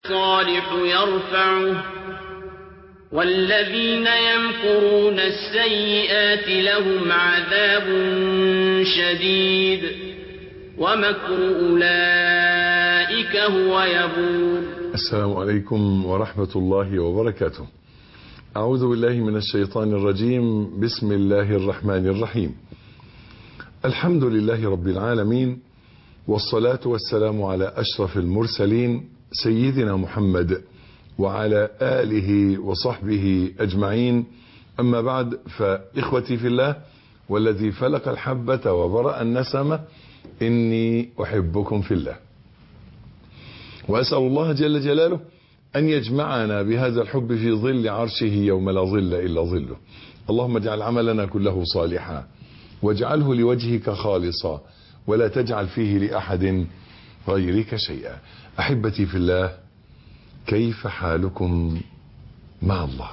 الصالح يرفعه والذين يمكرون السيئات لهم عذاب شديد ومكر أولئك هو يبور. السلام عليكم ورحمة الله وبركاته. أعوذ بالله من الشيطان الرجيم. بسم الله الرحمن الرحيم. الحمد لله رب العالمين، والصلاة والسلام على أشرف المرسلين سيدنا محمد وعلى آله وصحبه أجمعين. أما بعد، فإخوتي في الله والذي فلق الحبة وبرأ النسمة، إني أحبكم في الله، وأسأل الله جل جلاله أن يجمعنا بهذا الحب في ظل عرشه يوم لا ظل إلا ظله. اللهم اجعل عملنا كله صالحا واجعله لوجهك خالصا ولا تجعل فيه لأحد غيرك شيئا. أحبتي في الله، كيف حالكم مع الله؟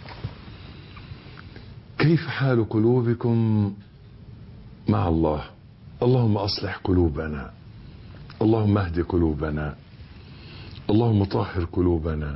كيف حال قلوبكم مع الله؟ اللهم أصلح قلوبنا، اللهم اهد قلوبنا، اللهم طهر قلوبنا.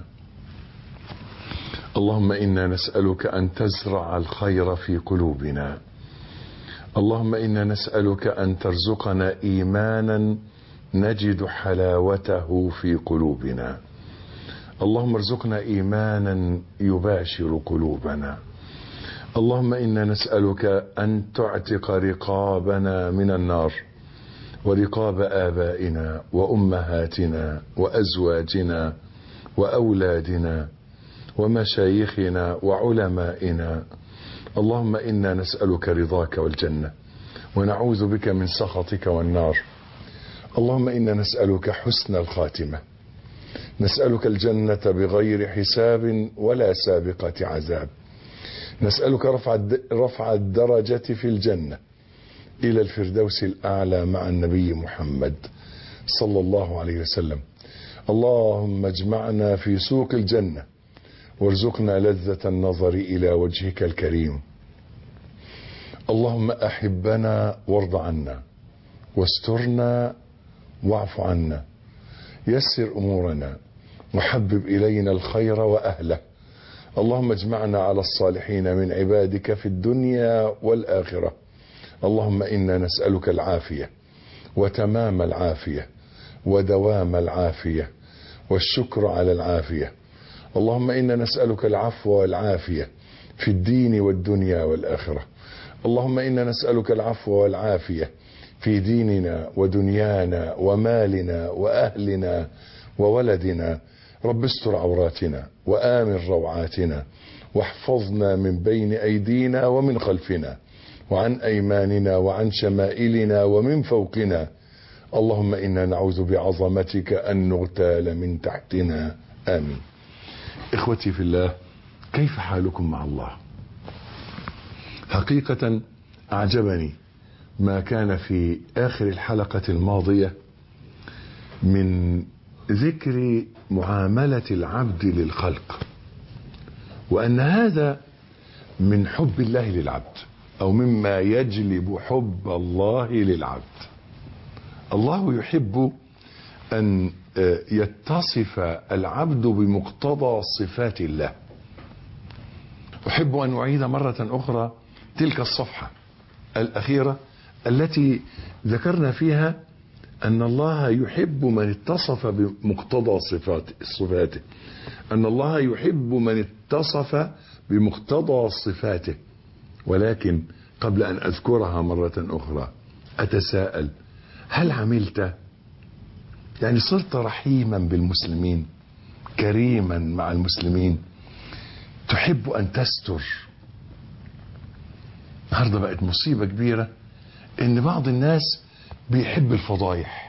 اللهم إنا نسألك أن تزرع الخير في قلوبنا. اللهم إنا نسألك أن ترزقنا إيمانا نجد حلاوته في قلوبنا. اللهم ارزقنا إيمانا يباشر قلوبنا. اللهم إنا نسألك أن تعتق رقابنا من النار ورقاب آبائنا وأمهاتنا وأزواجنا وأولادنا ومشايخنا وعلمائنا. اللهم إنا نسألك رضاك والجنة ونعوذ بك من سخطك والنار. اللهم إنا نسألك حسن الخاتمة، نسألك الجنة بغير حساب ولا سابقة عذاب، نسألك رفع الدرجة في الجنة إلى الفردوس الأعلى مع النبي محمد صلى الله عليه وسلم. اللهم اجمعنا في سوق الجنة وارزقنا لذة النظر إلى وجهك الكريم. اللهم أحبنا وارض عنا واسترنا واعف عنا، يسر أمورنا وحبب إلينا الخير وأهله. اللهم اجمعنا على الصالحين من عبادك في الدنيا والآخرة. اللهم إنا نسألك العافية وتمام العافية ودوام العافية والشكر على العافية. اللهم إنا نسألك العفو والعافية في الدين والدنيا والآخرة. اللهم إنا نسألك العفو والعافية في ديننا ودنيانا ومالنا وأهلنا وولدنا. رب استر عوراتنا وآمن روعاتنا واحفظنا من بين أيدينا ومن خلفنا وعن أيماننا وعن شمائلنا ومن فوقنا. اللهم إنا نعوذ بعظمتك أن نغتال من تحتنا. آمين. إخوتي في الله، كيف حالكم مع الله؟ حقيقة أعجبني ما كان في آخر الحلقة الماضية من ذكر معاملة العبد للخلق، وأن هذا من حب الله للعبد، أو مما يجلب حب الله للعبد. الله يحب أن يتصف العبد بمقتضى صفات الله. أحب أن أعيد مرة أخرى تلك الصفحة الأخيرة التي ذكرنا فيها أن الله يحب من اتصف بمقتضى صفاته، أن الله يحب من اتصف بمقتضى صفاته. ولكن قبل أن أذكرها مرة أخرى أتساءل: هل عملت؟ يعني صرت رحيما بالمسلمين، كريما مع المسلمين، تحب أن تستر؟ النهارده بقت مصيبة كبيرة إن بعض الناس بيحب الفضايح،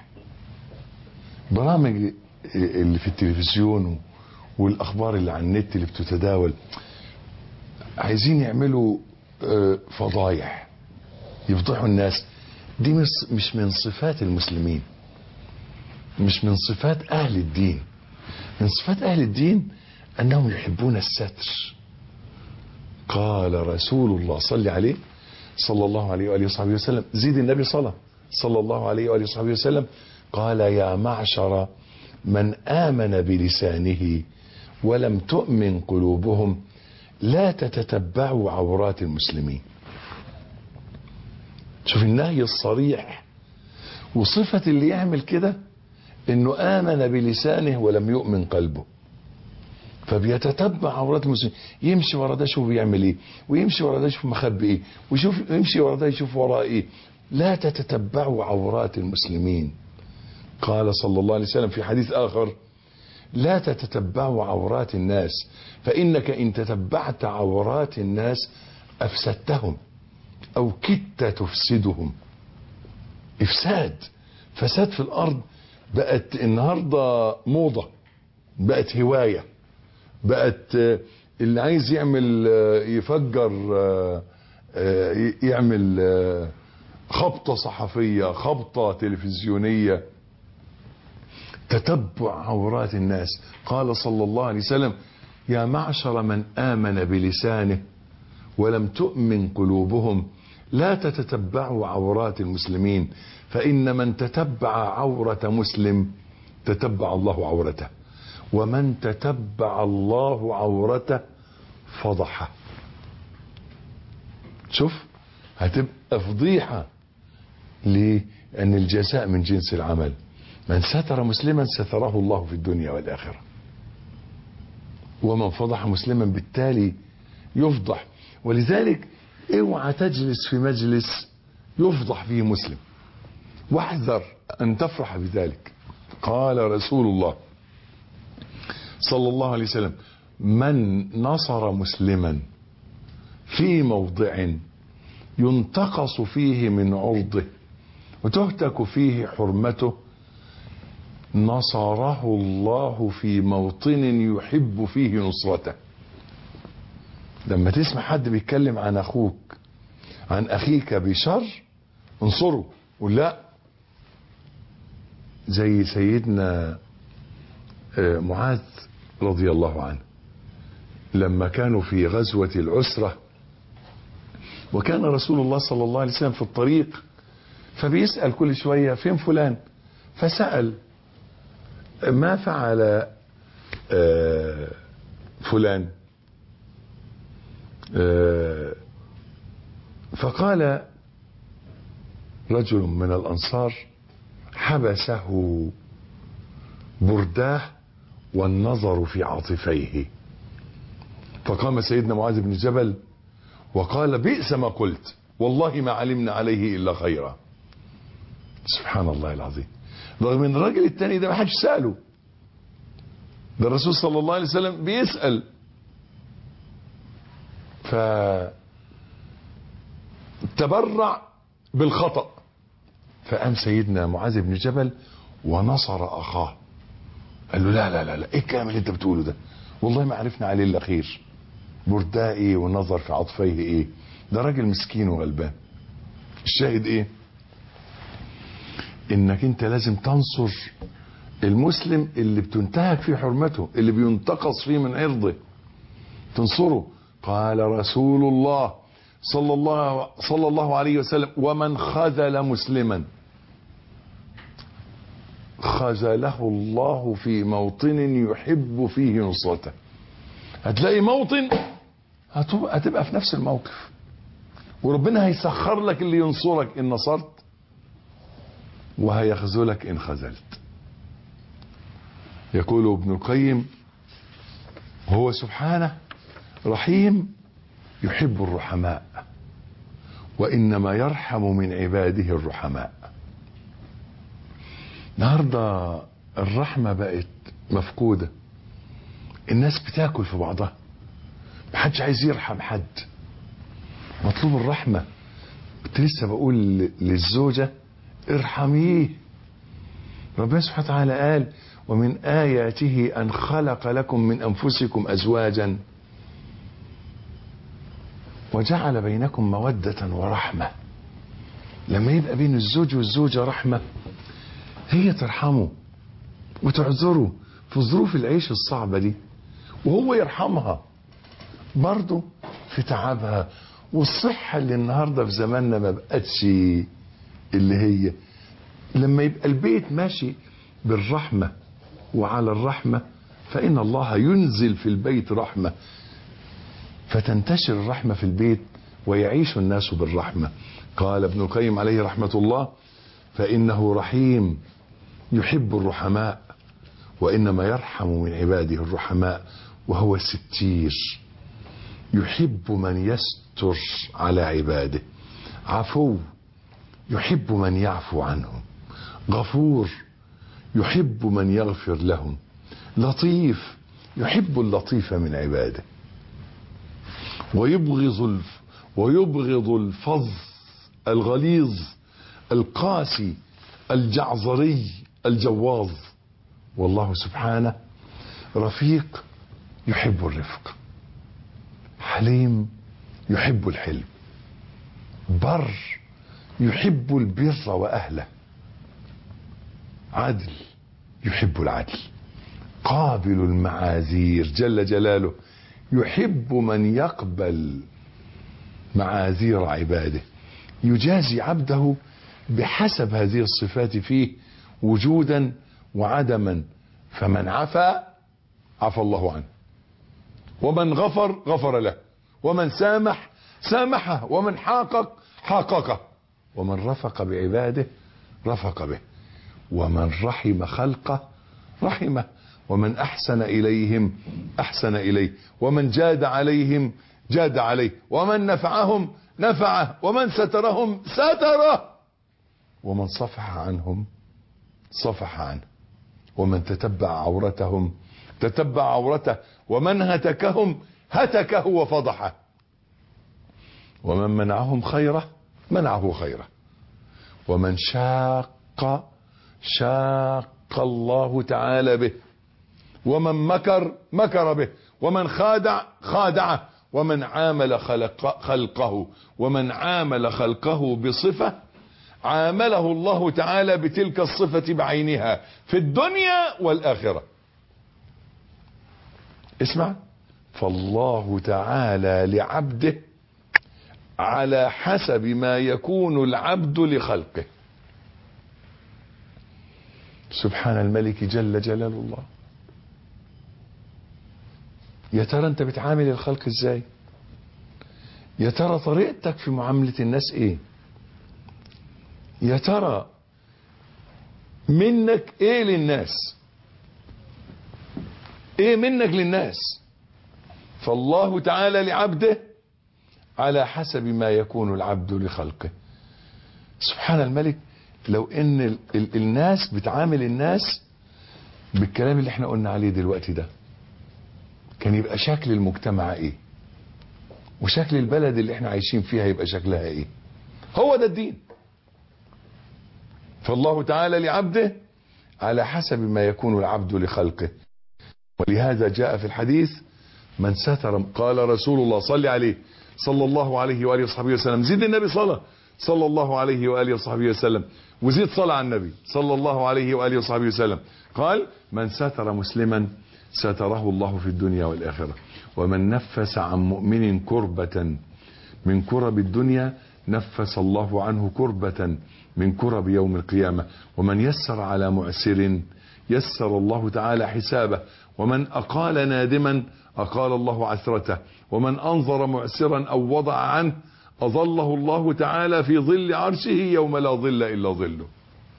برامج اللي في التلفزيون والأخبار اللي على النت اللي بتتداول، عايزين يعملوا فضايح يفضحوا الناس. دي مش من صفات المسلمين، مش من صفات أهل الدين. من صفات أهل الدين أنهم يحبون الستر. قال رسول الله صلى عليه صلى الله عليه وآله وصحبه وسلم، زيد النبي صلى الله عليه وآله وصحبه وسلم، قال: يا معشر من آمن بلسانه ولم تؤمن قلوبهم لا تتتبعوا عورات المسلمين. شوف النهي الصريح، وصفة اللي يعمل كده انه آمن بلسانه ولم يؤمن قلبه، فبيتتبع عورات المسلمين، يمشي ورا ده يشوف بيعمل ايه، ويمشي ورا ده يشوف مخبي ايه، ويمشي ورا ده يشوف وراه ايه. لا تتتبعوا عورات المسلمين. قال صلى الله عليه وسلم في حديث آخر: لا تتتبعوا عورات الناس، فإنك إن تتبعت عورات الناس أفسدتهم أو كدت تفسدهم. فساد في الأرض بقت النهاردة موضة، بقت هواية، بقت اللي عايز يعمل يفجر يعمل خبطة صحفية، خبطة تلفزيونية، تتبع عورات الناس. قال صلى الله عليه وسلم: يا معشر من آمن بلسانه ولم تؤمن قلوبهم لا تتتبعوا عورات المسلمين، فإن من تتبع عورة مسلم تتبع الله عورته، ومن تتبع الله عورته فضحه. شوف، هتبقى فضيحة. ليه؟ أن الجزاء من جنس العمل. من ستر مسلما ستره الله في الدنيا والآخرة، ومن فضح مسلما بالتالي يفضح. ولذلك اوعى تجلس في مجلس يفضح فيه مسلم، واحذر أن تفرح بذلك. قال رسول الله صلى الله عليه وسلم: من نصر مسلما في موضع ينتقص فيه من عرضه وتهتك فيه حرمته نصره الله في موطن يحب فيه نصرته. لما تسمع حد بيتكلم عن اخوك، عن اخيك بشر، انصره. ولا زي سيدنا معاذ رضي الله عنه لما كانوا في غزوة العسرة، وكان رسول الله صلى الله عليه وسلم في الطريق، فبيسأل كل شوية: فين فلان؟ فسأل: ما فعل فلان؟ فقال رجل من الأنصار: حبسه برداه والنظر في عاطفيه. فقام سيدنا معاذ بن جبل وقال: بئس ما قلت، والله ما علمنا عليه إلا خيرا. سبحان الله العظيم. رغم ان الراجل التاني ده ما حدش سأله، ده الرسول صلى الله عليه وسلم بيسأل. فتبرع بالخطأ، فقام سيدنا معاذ بن جبل ونصر أخاه، قال له: لا لا لا لا، ايه الكلام اللي انت بتقوله ده؟ والله ما عرفنا عليه الا خير. برداه ايه والنظر في عطفيه ايه؟ ده راجل مسكين وغلبان. الشاهد ايه؟ انك انت لازم تنصر المسلم اللي بتنتهك فيه حرمته، اللي بينتقص فيه من عرضه، تنصره. قال رسول الله صلى الله عليه وسلم: ومن خذل مسلما خذله الله في موطن يحب فيه نصرته. هتلاقي موطن هتبقى في نفس الموقف، وربنا هيسخر لك اللي ينصرك إن نصرت، وهيخذلك إن خذلت. يقول ابن القيم: هو سبحانه رحيم يحب الرحماء، وإنما يرحم من عباده الرحماء. النهارده الرحمة بقت مفقودة، الناس بتاكل في بعضها، محدش عايز يرحم حد. مطلوب الرحمة. كنت لسه بقول للزوجة: ارحميه. ربنا سبحانه وتعالى قال: ومن آياته أن خلق لكم من أنفسكم أزواجا وجعل بينكم مودة ورحمة. لما يبقى بين الزوج والزوجة رحمة، هي ترحمه وتعذره في ظروف العيش الصعبة دي، وهو يرحمها برضه في تعبها. والصحة اللي النهاردة في زماننا ما بقتش اللي هي، لما يبقى البيت ماشي بالرحمة وعلى الرحمة، فإن الله ينزل في البيت رحمة، فتنتشر الرحمة في البيت ويعيش الناس بالرحمة. قال ابن القيم عليه رحمة الله: فإنه رحيم يحب الرحماء، وإنما يرحم من عباده الرحماء، وهو ستير يحب من يستر على عباده، عفو يحب من يعفو عنهم، غفور يحب من يغفر لهم، لطيف يحب اللطيف من عباده، ويبغض الفظ الغليظ القاسي الجعظري الجواظ. والله سبحانه رفيق يحب الرفق، حليم يحب الحلم، بر يحب البر وأهله، عدل يحب العدل، قابل المعاذير جل جلاله يحب من يقبل معاذير عباده، يجازي عبده بحسب هذه الصفات فيه وجودا وعدما، فمن عفا عفى الله عنه، ومن غفر غفر له، ومن سامح سامحه، ومن حاقق حاققه، ومن رفق بعباده رفق به، ومن رحم خلقه رحمه، ومن أحسن إليهم أحسن إليه، ومن جاد عليهم جاد عليه، ومن نفعهم نفعه، ومن سترهم ستره، ومن صفح عنهم صفح عنه، ومن تتبع عورتهم تتبع عورته، ومن هتكهم هتكه وفضحه، ومن منعهم خيره منعه خيره، ومن شاق الله تعالى به، ومن مكر به، ومن خادعه، ومن عامل خلقه ومن عامل خلقه بصفة عامله الله تعالى بتلك الصفة بعينها في الدنيا والآخرة. اسمع: فالله تعالى لعبده على حسب ما يكون العبد لخلقه. سبحان الملك جل جلال الله. يا ترى انت بتعامل الخلق ازاي؟ يا ترى طريقتك في معاملة الناس ايه؟ يا ترى منك ايه للناس؟ ايه منك للناس؟ فالله تعالى لعبده على حسب ما يكون العبد لخلقه. سبحان الملك. لو ان الناس بتعامل الناس بالكلام اللي احنا قلنا عليه دلوقتي ده، كان يبقى شكل المجتمع ايه؟ وشكل البلد اللي احنا عايشين فيها يبقى شكلها ايه؟ هو ده الدين. فالله تعالى لعبده على حسب ما يكون العبد لخلقه. ولهذا جاء في الحديث: من ستر، قال رسول الله صلى عليه صلى الله عليه وآله وصحبه وسلم، زيد النبي صلى الله عليه وآله وصحبه وسلم، وزيد صلى على النبي صلى الله عليه وآله وصحبه وسلم. قال: من ستر مسلما ستره الله في الدنيا والآخرة، ومن نفس عن مؤمن كربة من كرب الدنيا نفس الله عنه كربة من كرب يوم القيامة، ومن يسر على معسر يسر الله تعالى حسابه، ومن أقال نادما أقال الله عثرته، ومن أنظر معسرا أو وضع عنه أظله الله تعالى في ظل عرشه يوم لا ظل إلا ظله.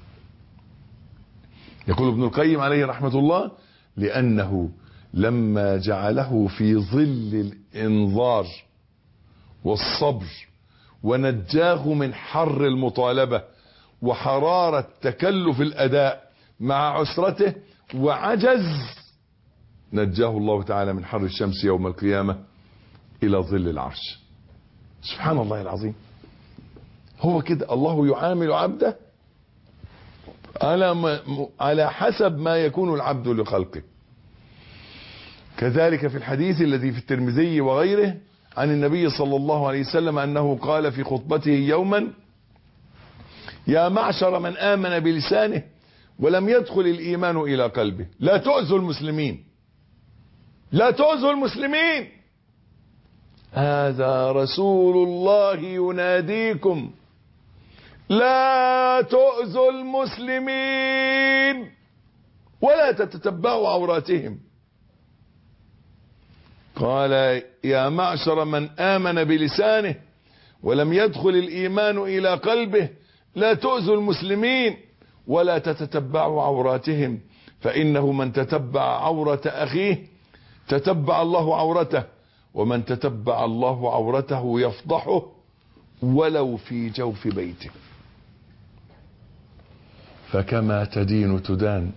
يقول ابن القيم عليه رحمة الله: لأنه لما جعله في ظل الإنظار والصبر ونجاه من حر المطالبة وحرارة تكلف الأداء مع عسرته وعجز، نجاه الله تعالى من حر الشمس يوم القيامة إلى ظل العرش. سبحان الله العظيم. هو كده الله يعامل عبده على حسب ما يكون العبد لخلقه. كذلك في الحديث الذي في الترمذي وغيره عن النبي صلى الله عليه وسلم أنه قال في خطبته يوما: يا معشر من آمن بلسانه ولم يدخل الإيمان إلى قلبه، لا تؤذوا المسلمين، لا تؤذوا المسلمين، هذا رسول الله يناديكم، لا تؤذوا المسلمين. ولا تتتبعوا عوراتهم. قال يا معشر من آمن بلسانه ولم يدخل الإيمان إلى قلبه لا تؤذوا المسلمين ولا تتتبعوا عوراتهم، فإنه من تتبع عورة أخيه تتبع الله عورته، ومن تتبع الله عورته يفضحه ولو في جوف بيته. فكما تدين تدان،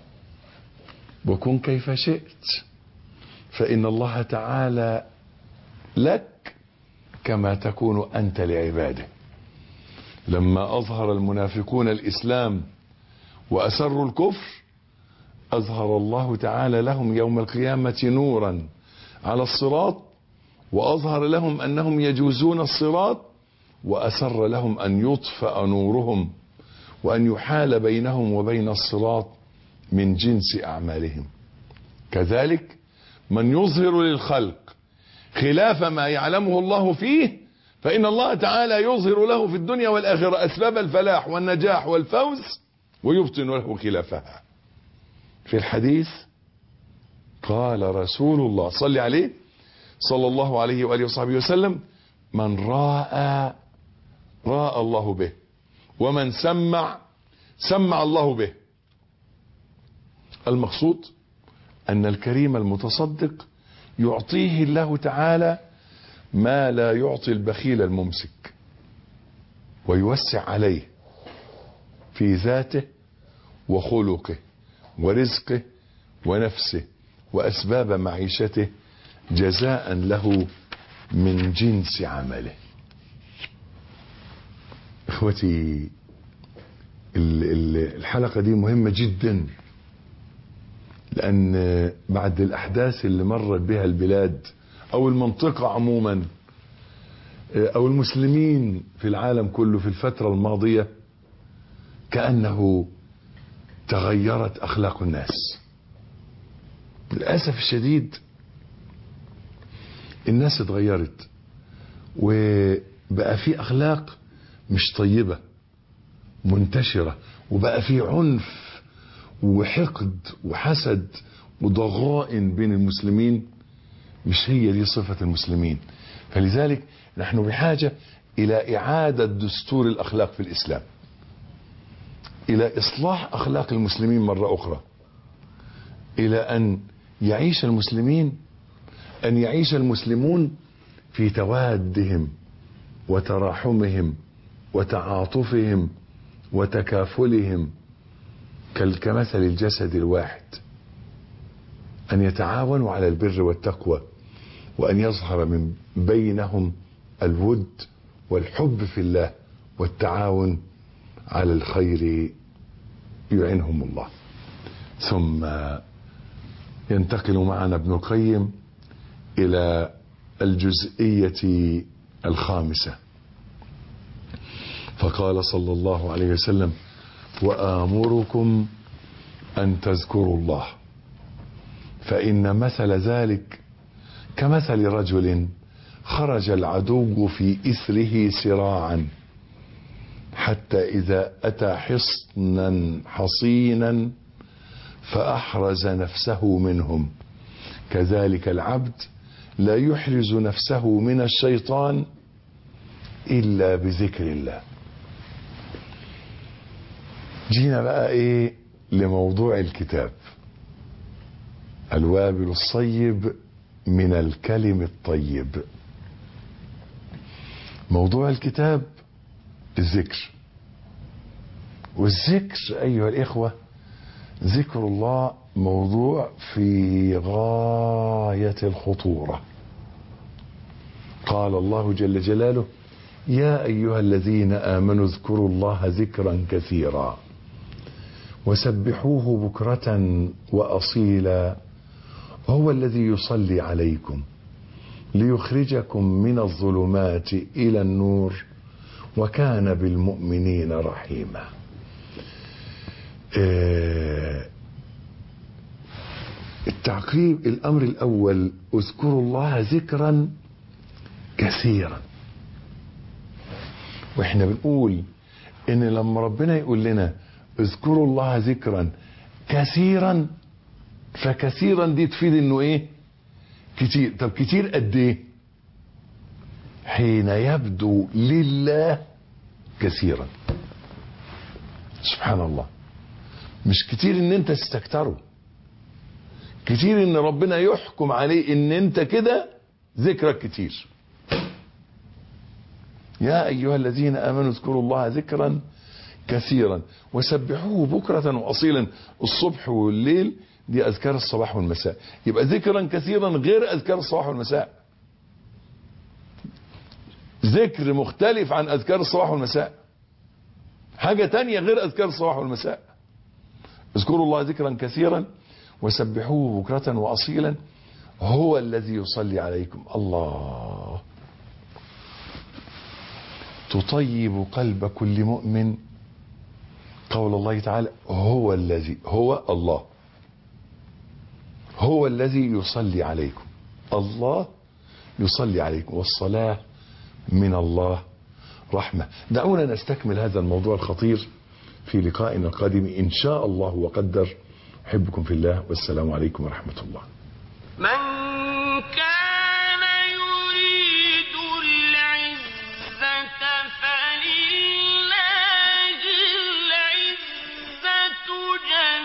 وكن كيف شئت، فإن الله تعالى لك كما تكون أنت لعباده. لما أظهر المنافقون الإسلام وأسروا الكفر، أظهر الله تعالى لهم يوم القيامة نورا على الصراط، وأظهر لهم أنهم يجوزون الصراط، وأسر لهم أن يطفأ نورهم وأن يحال بينهم وبين الصراط من جنس أعمالهم. كذلك من يظهر للخلق خلاف ما يعلمه الله فيه، فإن الله تعالى يظهر له في الدنيا والآخرة أسباب الفلاح والنجاح والفوز، ويبطن له خلافها. في الحديث قال رسول الله صلى عليه صلى الله عليه وآله وصحبه وسلم: من راى راى الله به، ومن سمع سمع الله به. المقصود أن الكريم المتصدق يعطيه الله تعالى ما لا يعطي البخيل الممسك، ويوسع عليه في ذاته وخلقه ورزقه ونفسه وأسباب معيشته جزاء له من جنس عمله. اخوتي، الحلقة دي مهمة جدا، لأن بعد الأحداث اللي مرت بها البلاد أو المنطقة عموما أو المسلمين في العالم كله في الفترة الماضية، كأنه تغيرت أخلاق الناس. للأسف الشديد الناس اتغيرت، وبقى في أخلاق مش طيبة منتشرة، وبقى في عنف وحقد وحسد وضغائن بين المسلمين. مش هي دي صفة المسلمين. فلذلك نحن بحاجة إلى إعادة دستور الأخلاق في الإسلام، إلى إصلاح أخلاق المسلمين مرة أخرى، إلى أن يعيش المسلمون في توادهم وتراحمهم وتعاطفهم وتكافلهم كمثل الجسد الواحد، أن يتعاونوا على البر والتقوى، وأن يظهر من بينهم الود والحب في الله والتعاون على الخير يعينهم الله. ثم ينتقل معنا ابن القيم إلى الجزئية الخامسة، فقال صلى الله عليه وسلم: وآمركم أن تذكروا الله، فإن مثل ذلك كمثل رجل خرج العدو في إثره سراعا حتى إذا أتى حصنا حصينا فأحرز نفسه منهم، كذلك العبد لا يحرز نفسه من الشيطان إلا بذكر الله. جينا بقى ايه لموضوع الكتاب، الوابل الصيب من الكلم الطيب. موضوع الكتاب الذكر، والذكر أيها الإخوة، ذكر الله موضوع في غاية الخطورة. قال الله جل جلاله: يا أيها الذين آمنوا اذكروا الله ذكرا كثيرا وسبحوه بكرة وأصيلا هو الذي يصلي عليكم ليخرجكم من الظلمات إلى النور وكان بالمؤمنين رحيما. التعقيب، الأمر الأول: اذكروا الله ذكرا كثيرا. واحنا بنقول ان لما ربنا يقول لنا اذكروا الله ذكرا كثيرا، فكثيرا دي تفيد انه ايه؟ كتير. طب كتير قد ايه؟ حين يبدو لله كثيرا. سبحان الله. مش كتير ان انت تستكتره، كتير ان ربنا يحكم عليه ان انت كده ذكرك كتير. يا ايها الذين امنوا اذكروا الله ذكرا كثيرا وسبحوه بكرة واصيلا. الصبح والليل دي اذكار الصباح والمساء، يبقى ذكرا كثيرا غير اذكار الصباح والمساء، ذكر مختلف عن اذكار الصباح والمساء، حاجة تانية غير اذكار الصباح والمساء. اذكروا الله ذكرا كثيرا وسبحوه بكرة واصيلا هو الذي يصلي عليكم. الله. تطيب قلب كل مؤمن قول الله تعالى هو الذي، هو الله، هو الذي يصلي عليكم. الله يصلي عليكم، والصلاة من الله رحمة. دعونا نستكمل هذا الموضوع الخطير في لقائنا القادم إن شاء الله وقدر. أحبكم في الله، والسلام عليكم ورحمة الله. من